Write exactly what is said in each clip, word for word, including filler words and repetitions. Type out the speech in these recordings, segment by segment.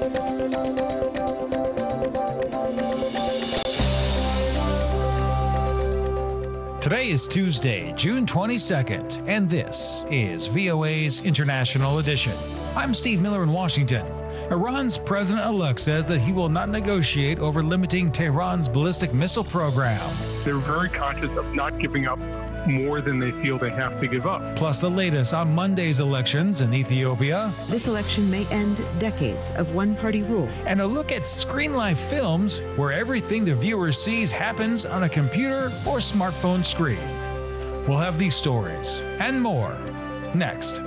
Today is Tuesday, June twenty-second, and this is V O A's International Edition. I'm Steve Miller in Washington. Iran's president-elect says that he will not negotiate over limiting Tehran's ballistic missile program. They're very conscious of not giving up more than they feel they have to give up. Plus the latest on Monday's elections in Ethiopia. This election may end decades of one-party rule. And a look at Screenlife Films, where everything the viewer sees happens on a computer or smartphone screen. We'll have these stories and more next.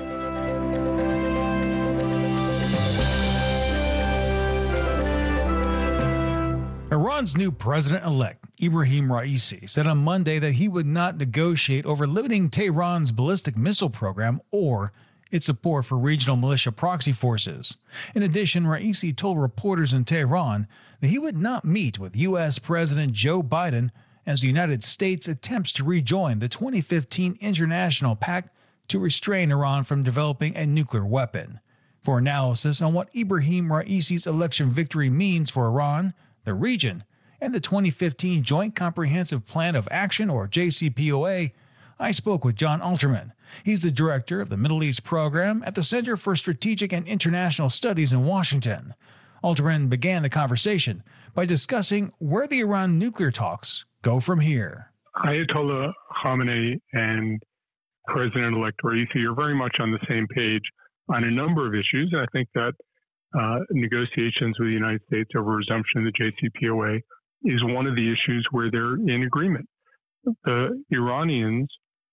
Iran's new president-elect, Ebrahim Raisi, said on Monday that he would not negotiate over limiting Tehran's ballistic missile program or its support for regional militia proxy forces. In addition, Raisi told reporters in Tehran that he would not meet with U S President Joe Biden as the United States attempts to rejoin the twenty fifteen International Pact to restrain Iran from developing a nuclear weapon. For analysis on what Ebrahim Raisi's election victory means for Iran, the region, and the twenty fifteen Joint Comprehensive Plan of Action, or J C P O A, I spoke with John Alterman. He's the director of the Middle East Program at the Center for Strategic and International Studies in Washington. Alterman began the conversation by discussing where the Iran nuclear talks go from here. Ayatollah Khamenei and President-elect Raisi are very much on the same page on a number of issues, and I think that Uh, negotiations with the United States over resumption of the J C P O A is one of the issues where they're in agreement. The Iranians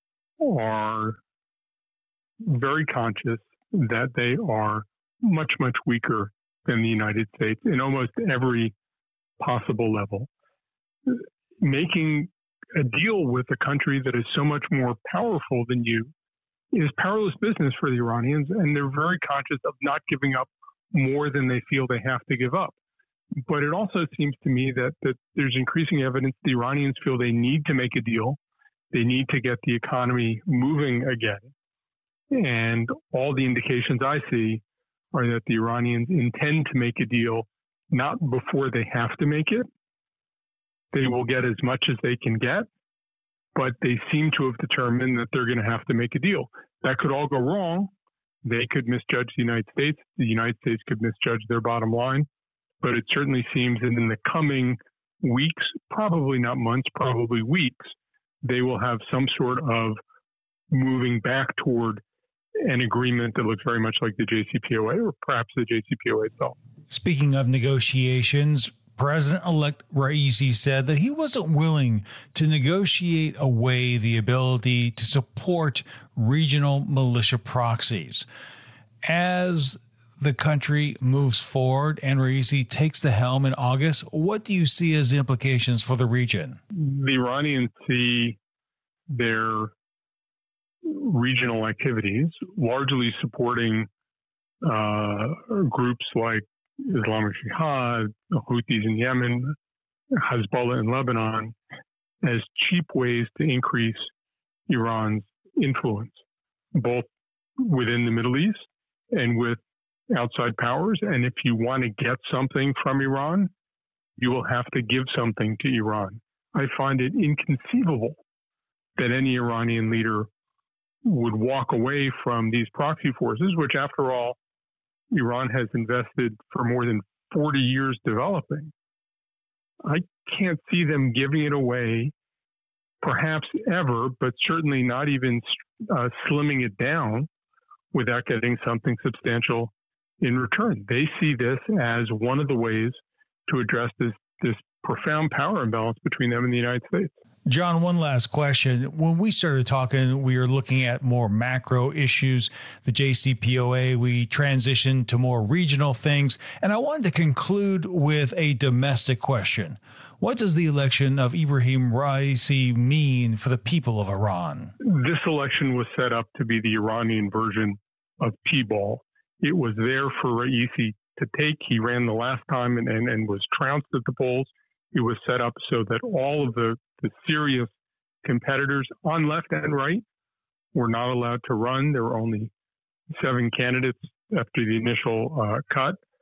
are very conscious that they are much, much weaker than the United States in almost every possible level. Making a deal with a country that is so much more powerful than you is perilous business for the Iranians, and they're very conscious of not giving up more than they feel they have to give up. But it also seems to me that, that there's increasing evidence the Iranians feel they need to make a deal. They need to get the economy moving again. And all the indications I see are that the Iranians intend to make a deal not before they have to make it. They will get as much as they can get, but they seem to have determined that they're going to have to make a deal. That could all go wrong. They could misjudge the United States. The United States could misjudge their bottom line. But it certainly seems that in the coming weeks, probably not months, probably weeks, they will have some sort of moving back toward an agreement that looks very much like the J C P O A, or perhaps the J C P O A itself. Speaking of negotiations, President-elect Raisi said that he wasn't willing to negotiate away the ability to support regional militia proxies. As the country moves forward and Raisi takes the helm in August, what do you see as the implications for the region? The Iranians see their regional activities largely supporting uh, groups like Islamic Jihad, the Houthis in Yemen, Hezbollah in Lebanon, as cheap ways to increase Iran's influence, both within the Middle East and with outside powers. And if you want to get something from Iran, you will have to give something to Iran. I find it inconceivable that any Iranian leader would walk away from these proxy forces, which, after all, Iran has invested for more than forty years developing. I can't see them giving it away, perhaps ever, but certainly not even uh, slimming it down without getting something substantial in return. They see this as one of the ways to address this, this profound power imbalance between them and the United States. John, one last question. When we started talking, we were looking at more macro issues, the J C P O A. We transitioned to more regional things. And I wanted to conclude with a domestic question. What does the election of Ebrahim Raisi mean for the people of Iran? This election was set up to be the Iranian version of T-ball. It was there for Raisi to take. He ran the last time and, and, and was trounced at the polls. It was set up so that all of the, the serious competitors on left and right were not allowed to run. There were only seven candidates after the initial uh, cut.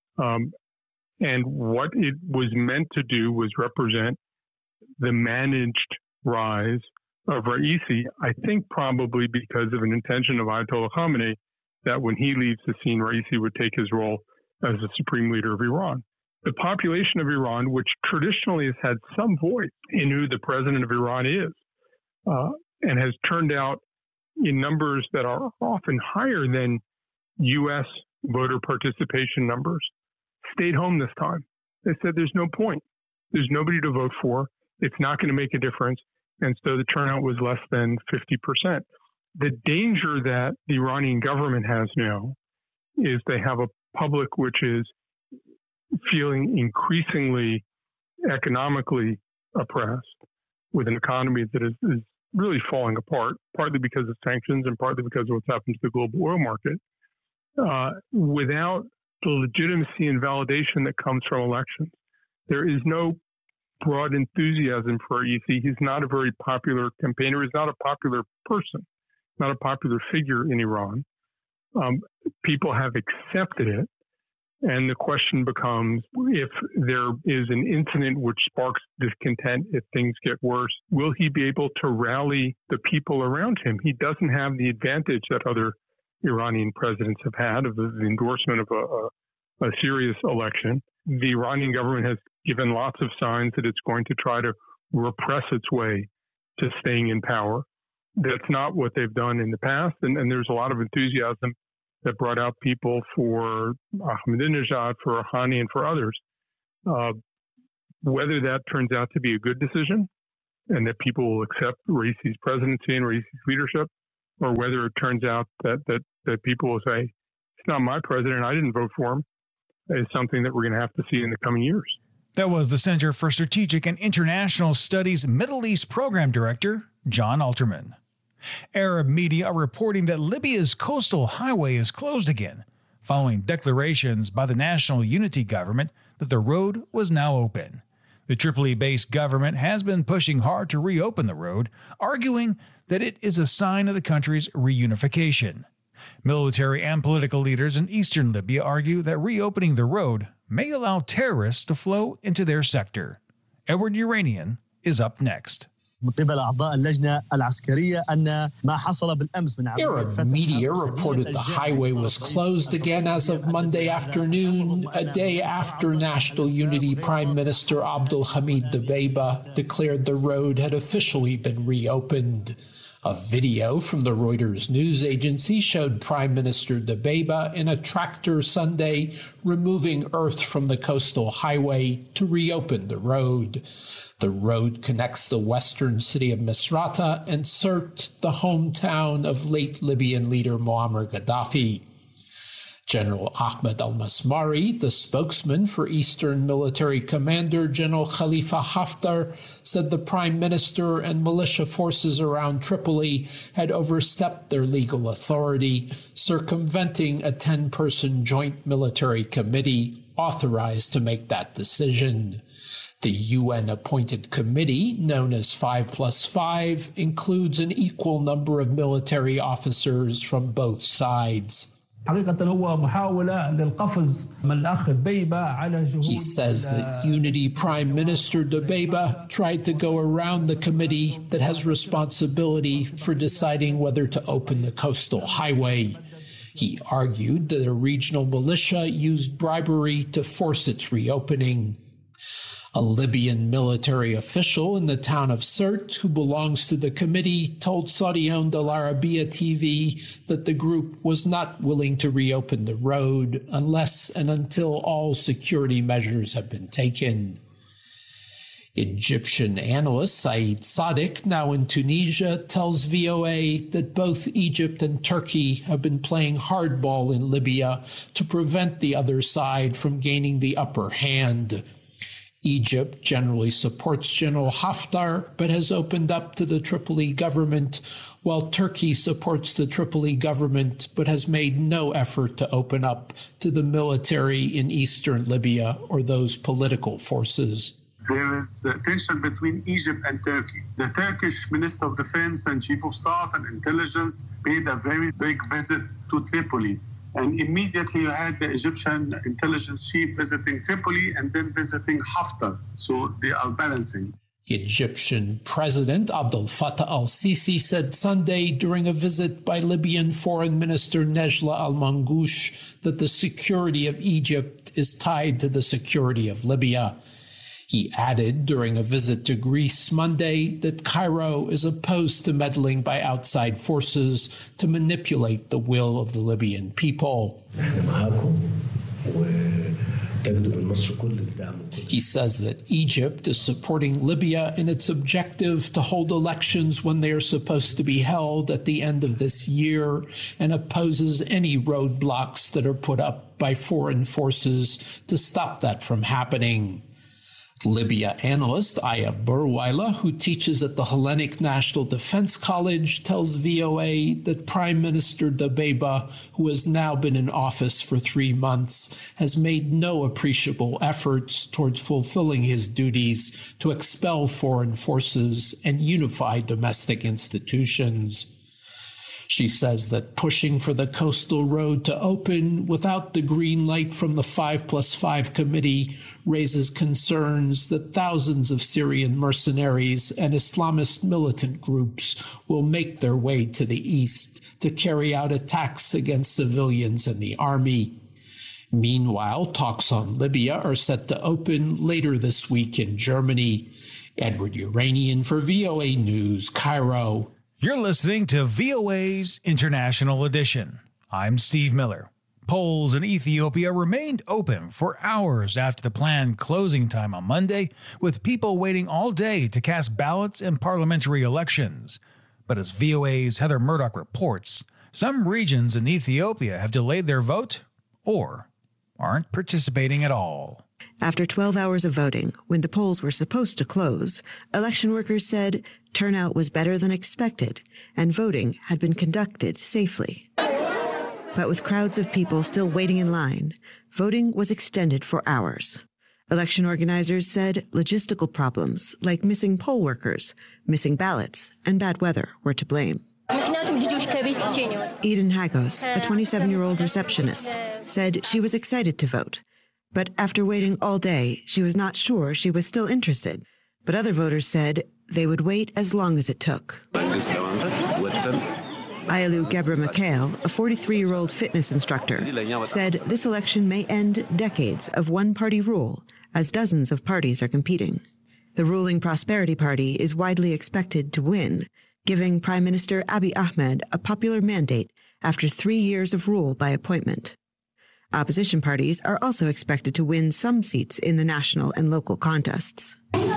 Um, and what it was meant to do was represent the managed rise of Raisi, I think probably because of an intention of Ayatollah Khamenei that when he leaves the scene, Raisi would take his role as the supreme leader of Iran. The population of Iran, which traditionally has had some voice in who the president of Iran is, uh, and has turned out in numbers that are often higher than U S voter participation numbers, stayed home this time. They said there's no point. There's nobody to vote for. It's not going to make a difference. And so the turnout was less than fifty percent. The danger that the Iranian government has now is they have a public which is feeling increasingly economically oppressed with an economy that is, is really falling apart, partly because of sanctions and partly because of what's happened to the global oil market, uh, without the legitimacy and validation that comes from elections. There is no broad enthusiasm for Raisi. He's not a very popular campaigner. He's not a popular person, not a popular figure in Iran. Um, people have accepted it. And the question becomes, if there is an incident which sparks discontent, if things get worse, will he be able to rally the people around him? He doesn't have the advantage that other Iranian presidents have had of the endorsement of a, a, a serious election. The Iranian government has given lots of signs that it's going to try to repress its way to staying in power. That's not what they've done in the past. And, and there's a lot of enthusiasm that brought out people for Ahmadinejad, for Rouhani, and for others. Uh, whether that turns out to be a good decision and that people will accept Raisi's presidency and Raisi's leadership, or whether it turns out that, that, that people will say, it's not my president, I didn't vote for him, is something that we're going to have to see in the coming years. That was the Center for Strategic and International Studies Middle East Program Director, John Alterman. Arab media are reporting that Libya's coastal highway is closed again, following declarations by the National Unity Government that the road was now open. The Tripoli-based government has been pushing hard to reopen the road, arguing that it is a sign of the country's reunification. Military and political leaders in eastern Libya argue that reopening the road may allow terrorists to flow into their sector. Edward Uranian is up next. Arab media reported the highway was closed again as of Monday afternoon, a day after National Unity Prime Minister Abdul Hamid Dbeibeh declared the road had officially been reopened. A video from the Reuters news agency showed Prime Minister Dbeibeh in a tractor Sunday removing earth from the coastal highway to reopen the road. The road connects the western city of Misrata and Sirte, the hometown of late Libyan leader Muammar Gaddafi. General Ahmed al-Masmari, the spokesman for Eastern Military Commander General Khalifa Haftar, said the Prime Minister and militia forces around Tripoli had overstepped their legal authority, circumventing a ten-person joint military committee authorized to make that decision. The U N-appointed committee, known as five plus five, includes an equal number of military officers from both sides. He says that Unity Prime Minister Dbeibeh tried to go around the committee that has responsibility for deciding whether to open the coastal highway. He argued that a regional militia used bribery to force its reopening. A Libyan military official in the town of Sirte, who belongs to the committee, told Saudi-owned Al Arabiya T V that the group was not willing to reopen the road unless and until all security measures have been taken. Egyptian analyst Saeed Sadiq, now in Tunisia, tells V O A that both Egypt and Turkey have been playing hardball in Libya to prevent the other side from gaining the upper hand. Egypt generally supports General Haftar, but has opened up to the Tripoli government, while Turkey supports the Tripoli government, but has made no effort to open up to the military in eastern Libya or those political forces. There is uh, tension between Egypt and Turkey. The Turkish Minister of Defense and Chief of Staff and Intelligence paid a very big visit to Tripoli And immediately you had the Egyptian intelligence chief visiting Tripoli and then visiting Haftar. So they are balancing. Egyptian President Abdel Fattah al-Sisi said Sunday during a visit by Libyan Foreign Minister Nejla al-Mangoush that the security of Egypt is tied to the security of Libya. He added during a visit to Greece Monday that Cairo is opposed to meddling by outside forces to manipulate the will of the Libyan people. He says that Egypt is supporting Libya in its objective to hold elections when they are supposed to be held at the end of this year and opposes any roadblocks that are put up by foreign forces to stop that from happening. Libya analyst Aya Burweiler, who teaches at the Hellenic National Defense College, tells V O A that Prime Minister Dabeba, who has now been in office for three months, has made no appreciable efforts towards fulfilling his duties to expel foreign forces and unify domestic institutions. She says that pushing for the coastal road to open without the green light from the five plus five committee raises concerns that thousands of Syrian mercenaries and Islamist militant groups will make their way to the east to carry out attacks against civilians and the army. Meanwhile, talks on Libya are set to open later this week in Germany. Edward Uranian for V O A News, Cairo. You're listening to V O A's International Edition. I'm Steve Miller. Polls in Ethiopia remained open for hours after the planned closing time on Monday, with people waiting all day to cast ballots in parliamentary elections. But as V O A's Heather Murdoch reports, some regions in Ethiopia have delayed their vote or aren't participating at all. After twelve hours of voting, when the polls were supposed to close, election workers said turnout was better than expected and voting had been conducted safely. But with crowds of people still waiting in line, voting was extended for hours. Election organizers said logistical problems like missing poll workers, missing ballots, and bad weather were to blame. Eden Hagos, a twenty-seven-year-old receptionist, said she was excited to vote. But after waiting all day, she was not sure she was still interested. But other voters said they would wait as long as it took. Ayalu Gebra Mikhail, a forty-three-year-old fitness instructor, said this election may end decades of one-party rule as dozens of parties are competing. The ruling Prosperity Party is widely expected to win, giving Prime Minister Abiy Ahmed a popular mandate after three years of rule by appointment. Opposition parties are also expected to win some seats in the national and local contests.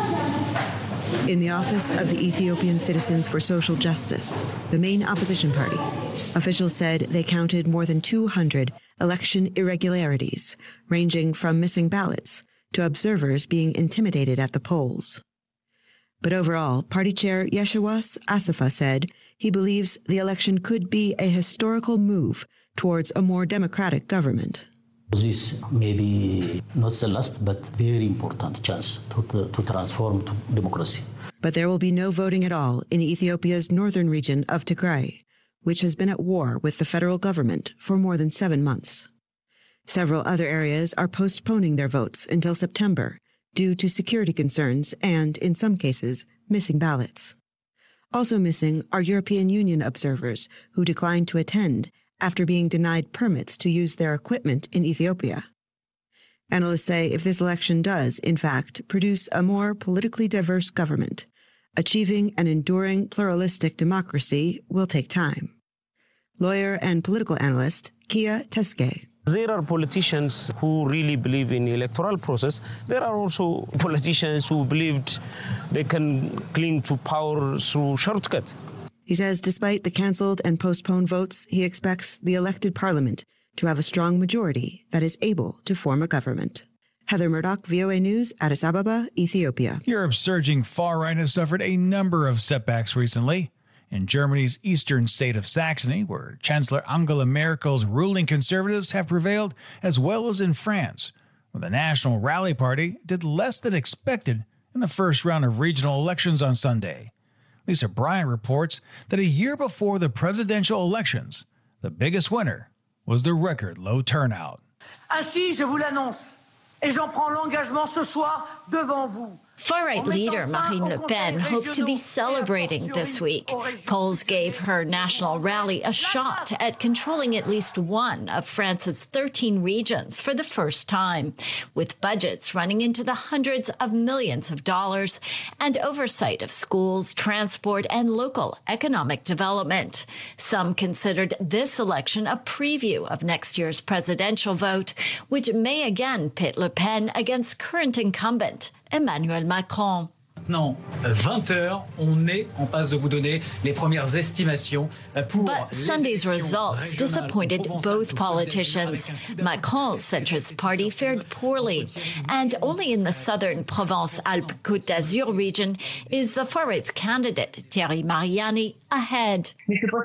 In the office of the Ethiopian Citizens for Social Justice, the main opposition party, officials said they counted more than two hundred election irregularities, ranging from missing ballots to observers being intimidated at the polls. But overall, party chair Yeshawas Asafa said he believes the election could be a historical move towards a more democratic government. This may be not the last, but very important chance to, to, to transform to democracy. But there will be no voting at all in Ethiopia's northern region of Tigray, which has been at war with the federal government for more than seven months. Several other areas are postponing their votes until September due to security concerns and, in some cases, missing ballots. Also missing are European Union observers who declined to attend after being denied permits to use their equipment in Ethiopia. Analysts say if this election does, in fact, produce a more politically diverse government, achieving an enduring pluralistic democracy will take time. Lawyer and political analyst Kia Teske. There are politicians who really believe in the electoral process. There are also politicians who believed they can cling to power through shortcut. He says despite the canceled and postponed votes, he expects the elected parliament to have a strong majority that is able to form a government. Heather Murdoch, V O A News, Addis Ababa, Ethiopia. Europe's surging far-right has suffered a number of setbacks recently. In Germany's eastern state of Saxony, where Chancellor Angela Merkel's ruling conservatives have prevailed, as well as in France, where the National Rally Party did less than expected in the first round of regional elections on Sunday. Lisa Bryant reports that a year before the presidential elections, the biggest winner was the record low turnout. Ainsi, je vous l'annonce, et j'en prends l'engagement ce soir devant vous. Far-right leader Marine Le Pen hoped to be celebrating this week. Polls gave her national rally a shot at controlling at least one of France's thirteen regions for the first time, with budgets running into the hundreds of millions of dollars and oversight of schools, transport, and local economic development. Some considered this election a preview of next year's presidential vote, which may again pit Le Pen against current incumbent Emmanuel Macron. Maintenant, vingt heures, on est en passe de vous donner les premières estimations pour But Sunday's results disappointed both politicians. Macron's centrist party fared poorly, and only in the southern Provence-Alpes-Côte d'Azur region is the far-right's candidate, Thierry Mariani, ahead.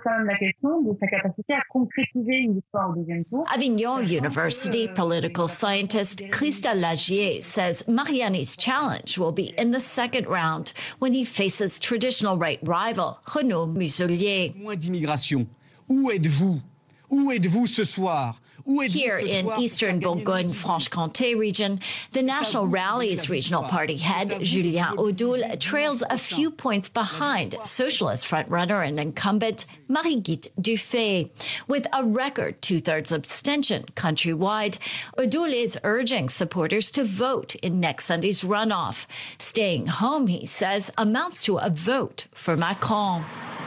Avignon University political scientist Christelle Lagier says Mariani's challenge will be in the second round when he faces traditional right rival Renaud Muselier. Moins d'immigration. Où êtes-vous? Où êtes-vous ce soir? Here in eastern Bourgogne-Franche-Comté region, the National Rally's regional party head, Julien Audoul, trails a few points behind socialist frontrunner and incumbent Marie-Guite Dufay. With a record two-thirds abstention countrywide, Audoul is urging supporters to vote in next Sunday's runoff. Staying home, he says, amounts to a vote for Macron.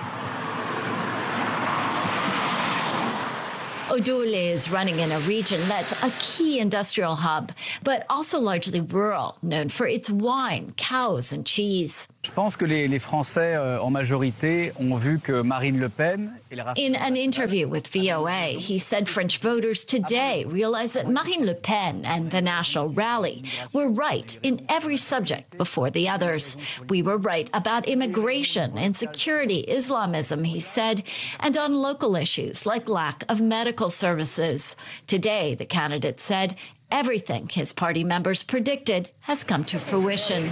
Audoul is running in a region that's a key industrial hub, but also largely rural, known for its wine, cows, and cheese. Je pense que les, les Français, euh, en majorité, ont vu que Marine Le Pen... In an interview with V O A, he said French voters today realize that Marine Le Pen and the National Rally were right in every subject before the others. We were right about immigration, insecurity, Islamism, he said, and on local issues like lack of medical services. Today, the candidate said, everything his party members predicted has come to fruition.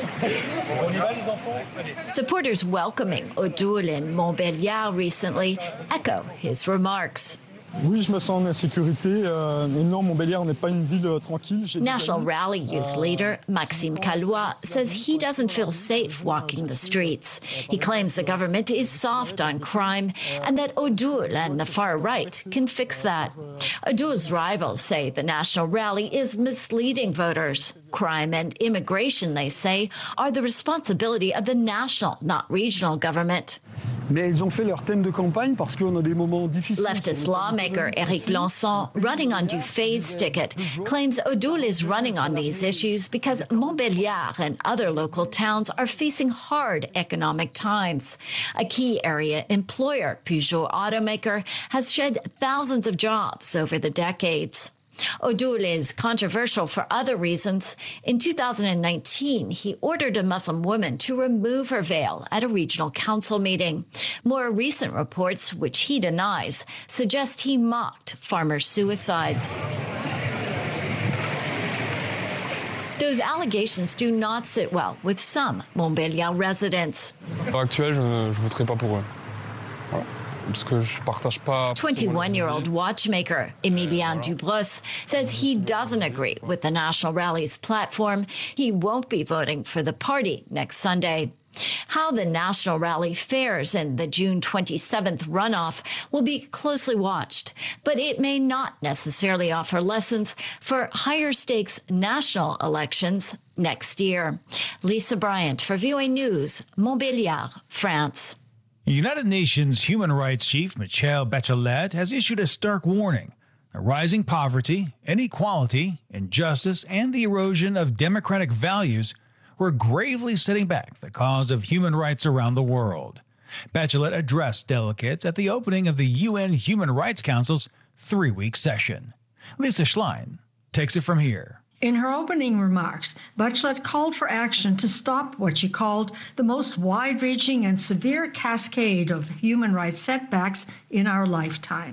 Supporters welcoming Audoul in Montbéliard recently echo his remarks. Oui, je me sens en insécurité. Euh, mais non, Montbéliard n'est pas une ville tranquille. National Rally youth leader Maxime Callois says he doesn't feel safe walking the streets. He claims the government is soft on crime and that Audoul and the far right can fix that. Audoul's rivals say the National Rally is misleading voters. Crime and immigration, they say, are the responsibility of the national, not regional government. Mais ils ont fait leur thème de campagne parce qu'on a des moments difficiles. Leftist lawmaker Éric Lançon, running on Dufay's ticket, claims Audoul is running on these issues because Montbéliard and other local towns are facing hard economic times. A key area employer, Peugeot automaker, has shed thousands of jobs over the decades. Audoul is controversial for other reasons. In two thousand nineteen, he ordered a Muslim woman to remove her veil at a regional council meeting. More recent reports, which he denies, suggest he mocked farmer suicides. Those allegations do not sit well with some Montbéliard residents. À l'heure actuelle, je ne voterai pas pour eux. Voilà. twenty-one-year-old watchmaker Emilien Dubros says he doesn't agree with the National Rally's platform. He won't be voting for the party next Sunday. How the National Rally fares in the June twenty-seventh runoff will be closely watched, but it may not necessarily offer lessons for higher stakes national elections next year. Lisa Bryant for V O A News, Montbéliard, France. United Nations Human Rights Chief Michelle Bachelet has issued a stark warning that rising poverty, inequality, injustice, and the erosion of democratic values were gravely setting back the cause of human rights around the world. Bachelet addressed delegates at the opening of the U N Human Rights Council's three-week session. Lisa Schlein takes it from here. In her opening remarks, Bachelet called for action to stop what she called the most wide-reaching and severe cascade of human rights setbacks in our lifetime.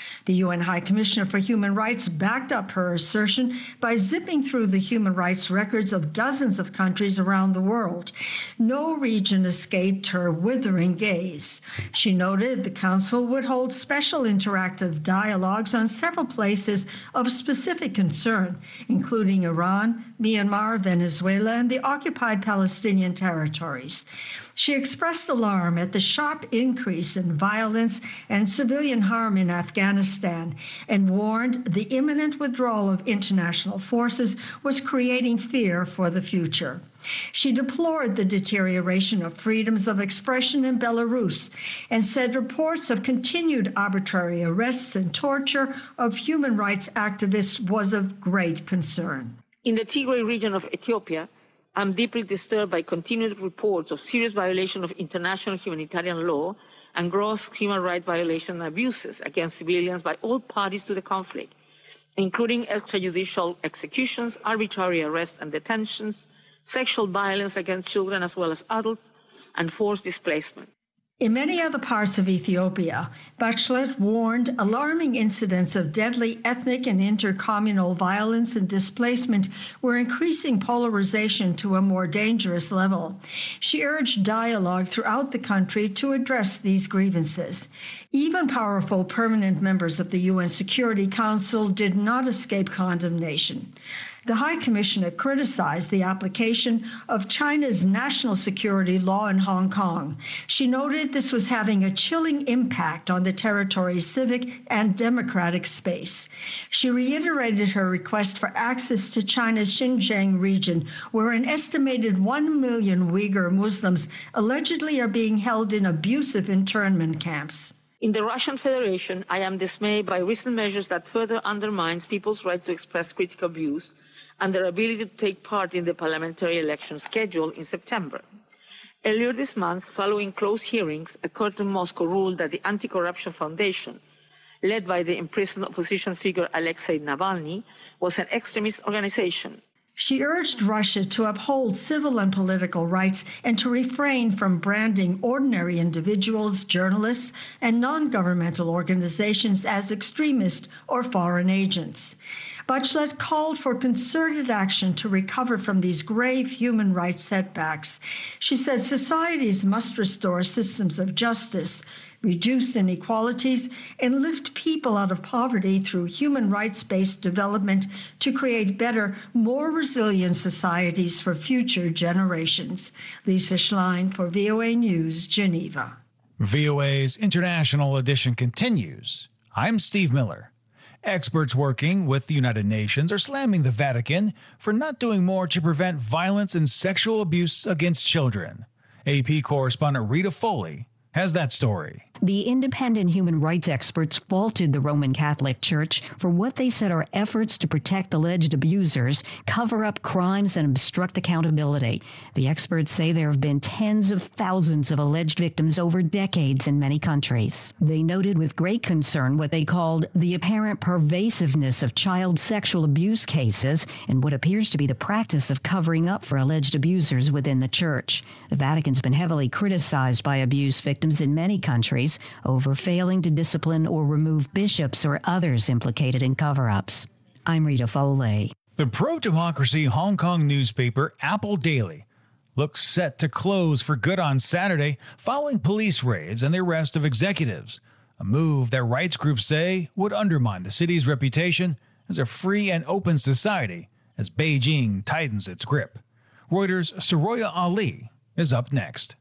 The U N High Commissioner for Human Rights backed up her assertion by zipping through the human rights records of dozens of countries around the world. No region escaped her withering gaze. She noted the Council would hold special interactive dialogues on several places of specific concern, including Iran, Myanmar, Venezuela, and the occupied Palestinian territories. She expressed alarm at the sharp increase in violence and civilian harm in Afghanistan and warned the imminent withdrawal of international forces was creating fear for the future. She deplored the deterioration of freedoms of expression in Belarus and said reports of continued arbitrary arrests and torture of human rights activists was of great concern. In the Tigray region of Ethiopia, I'm deeply disturbed by continued reports of serious violation of international humanitarian law and gross human rights violation and abuses against civilians by all parties to the conflict, including extrajudicial executions, arbitrary arrests and detentions, sexual violence against children as well as adults, and forced displacement. In many other parts of Ethiopia, Bachelet warned alarming incidents of deadly ethnic and intercommunal violence and displacement were increasing polarization to a more dangerous level. She urged dialogue throughout the country to address these grievances. Even powerful permanent members of the U N Security Council did not escape condemnation. The High Commissioner criticized the application of China's national security law in Hong Kong. She noted this was having a chilling impact on the territory's civic and democratic space. She reiterated her request for access to China's Xinjiang region, where an estimated one million Uyghur Muslims allegedly are being held in abusive internment camps. In the Russian Federation, I am dismayed by recent measures that further undermines people's right to express critical views and their ability to take part in the parliamentary election scheduled in September. Earlier this month, following close hearings, a court in Moscow ruled that the Anti-Corruption Foundation, led by the imprisoned opposition figure Alexei Navalny, was an extremist organization. She urged Russia to uphold civil and political rights and to refrain from branding ordinary individuals, journalists, and non-governmental organizations as extremist or foreign agents. Bachelet called for concerted action to recover from these grave human rights setbacks. She said societies must restore systems of justice, reduce inequalities, and lift people out of poverty through human rights-based development to create better, more resilient societies for future generations. Lisa Schlein for V O A News, Geneva. V O A's International Edition continues. I'm Steve Miller. Experts working with the United Nations are slamming the Vatican for not doing more to prevent violence and sexual abuse against children. A P correspondent Rita Foley has that story. The independent human rights experts faulted the Roman Catholic Church for what they said are efforts to protect alleged abusers, cover up crimes, and obstruct accountability. The experts say there have been tens of thousands of alleged victims over decades in many countries. They noted with great concern what they called the apparent pervasiveness of child sexual abuse cases and what appears to be the practice of covering up for alleged abusers within the Church. The Vatican's been heavily criticized by abuse victims in many countries over failing to discipline or remove bishops or others implicated in cover-ups. I'm Rita Foley. The pro-democracy Hong Kong newspaper Apple Daily looks set to close for good on Saturday following police raids and the arrest of executives, a move that rights groups say would undermine the city's reputation as a free and open society as Beijing tightens its grip. Reuters' Soraya Ali is up next.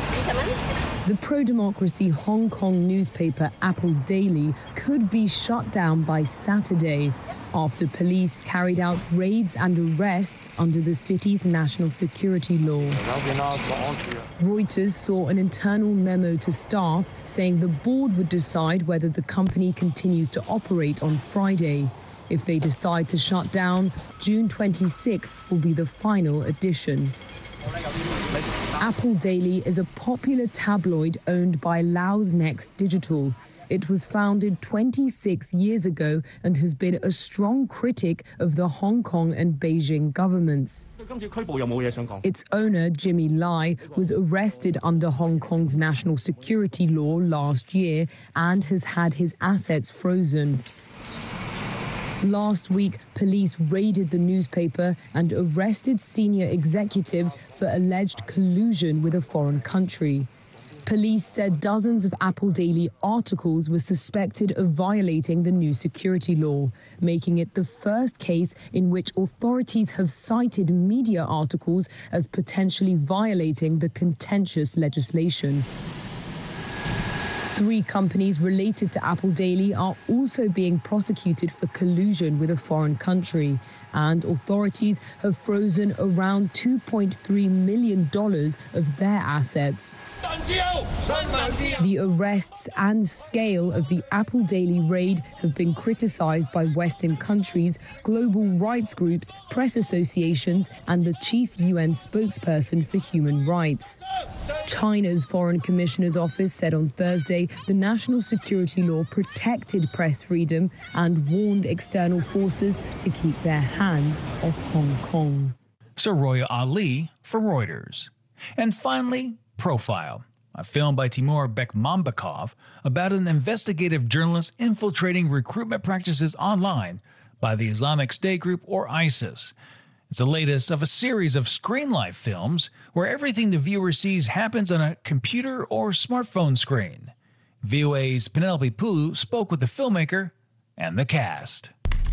The pro-democracy Hong Kong newspaper Apple Daily could be shut down by Saturday after police carried out raids and arrests under the city's national security law. Reuters saw an internal memo to staff saying the board would decide whether the company continues to operate on Friday. If they decide to shut down, June twenty-sixth will be the final edition. Apple Daily is a popular tabloid owned by Laos Next Digital. It was founded twenty-six years ago and has been a strong critic of the Hong Kong and Beijing governments. Its owner, Jimmy Lai, was arrested under Hong Kong's national security law last year and has had his assets frozen. Last week, police raided the newspaper and arrested senior executives for alleged collusion with a foreign country. Police said dozens of Apple Daily articles were suspected of violating the new security law, making it the first case in which authorities have cited media articles as potentially violating the contentious legislation. Three companies related to Apple Daily are also being prosecuted for collusion with a foreign country, and authorities have frozen around two point three million dollars of their assets. The arrests and scale of the Apple Daily raid have been criticized by Western countries, global rights groups, press associations, and the chief U N spokesperson for human rights. China's Foreign Commissioner's Office said on Thursday the national security law protected press freedom and warned external forces to keep their hands off Hong Kong. Soroya Ali for Reuters. And finally, Profile, a film by Timur Bekmambetov about an investigative journalist infiltrating recruitment practices online by the Islamic State group or ISIS. It's the latest of a series of Screen Life films where everything the viewer sees happens on a computer or smartphone screen. V O A's Penelope Pulu spoke with the filmmaker and the cast.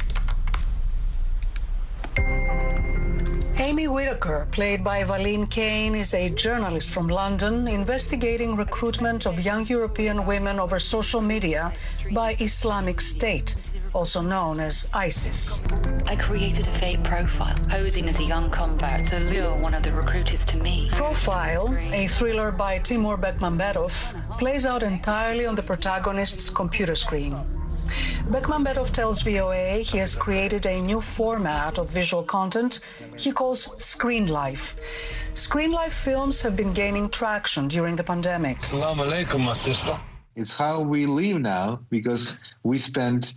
Amy Whitaker, played by Valine Kane, is a journalist from London investigating recruitment of young European women over social media by Islamic State, also known as ISIS. I created a fake profile, posing as a young convert to lure one of the recruiters to me. Profile, a thriller by Timur Bekmambetov, plays out entirely on the protagonist's computer screen. Bekmambetov tells V O A he has created a new format of visual content he calls Screen Life. Screen Life films have been gaining traction during the pandemic. Salam alaikum, my sister. It's how we live now because we spend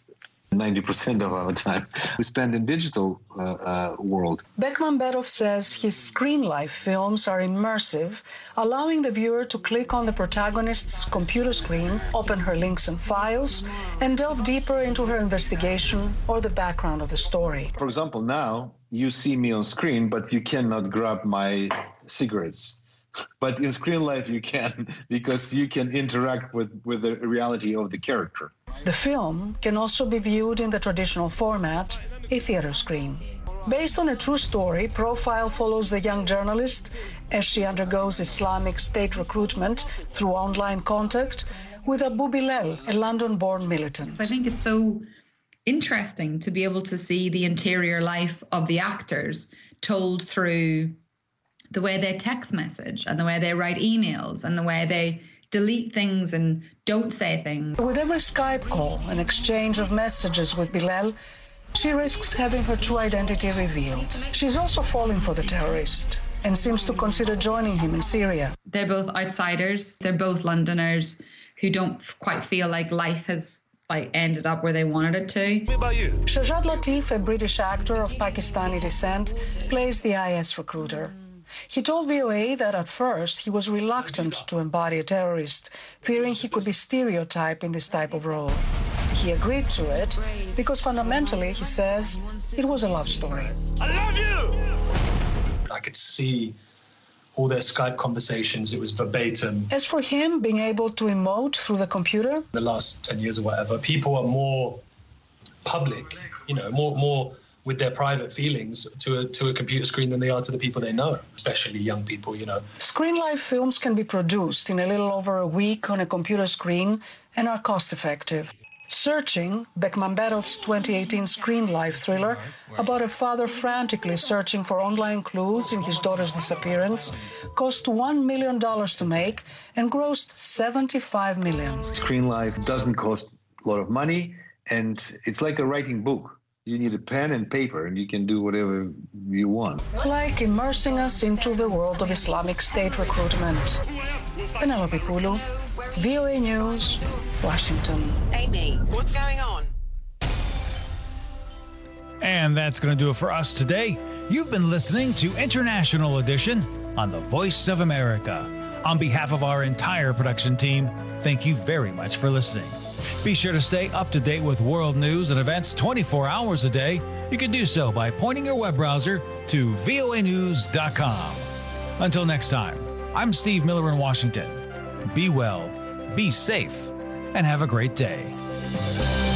ninety percent of our time we spend in digital uh, uh, world. Bekmambetov says his Screen Life films are immersive, allowing the viewer to click on the protagonist's computer screen, open her links and files, and delve deeper into her investigation or the background of the story. For example, now you see me on screen, but you cannot grab my cigarettes. But in Screen Life you can, because you can interact with, with the reality of the character. The film can also be viewed in the traditional format, a theater screen. Based on a true story, Profile follows the young journalist as she undergoes Islamic State recruitment through online contact with Abu Bilal, a London-born militant. I think it's so interesting to be able to see the interior life of the actors told through the way they text message and the way they write emails and the way they delete things and don't say things. With every Skype call and exchange of messages with Bilal, she risks having her true identity revealed. She's also falling for the terrorist and seems to consider joining him in Syria. They're both outsiders. They're both Londoners who don't quite feel like life has like ended up where they wanted it to. What about you? Shahzad Latif, a British actor of Pakistani descent, plays the I S recruiter. He told V O A that at first he was reluctant to embody a terrorist, fearing he could be stereotyped in this type of role. He agreed to it because fundamentally, he says, it was a love story. I love you! I could see all their Skype conversations, it was verbatim. As for him being able to emote through the computer, the last ten years or whatever, people are more public, you know, more more with their private feelings to a, to a computer screen than they are to the people they know, especially young people, you know. Screen Life films can be produced in a little over a week on a computer screen and are cost-effective. Searching, Bekmambetov's twenty eighteen Screen Life thriller about a father frantically searching for online clues in his daughter's disappearance, cost one million dollars to make and grossed seventy-five million dollars. Screen Life doesn't cost a lot of money, and it's like a writing book. You need a pen and paper, and you can do whatever you want. Like immersing us into the world of Islamic State recruitment. Penelope Pulu, V O A News, Washington. Amy, what's going on? And that's going to do it for us today. You've been listening to International Edition on the Voice of America. On behalf of our entire production team, thank you very much for listening. Be sure to stay up to date with world news and events twenty-four hours a day. You can do so by pointing your web browser to V O A news dot com. Until next time, I'm Steve Miller in Washington. Be well, be safe, and have a great day.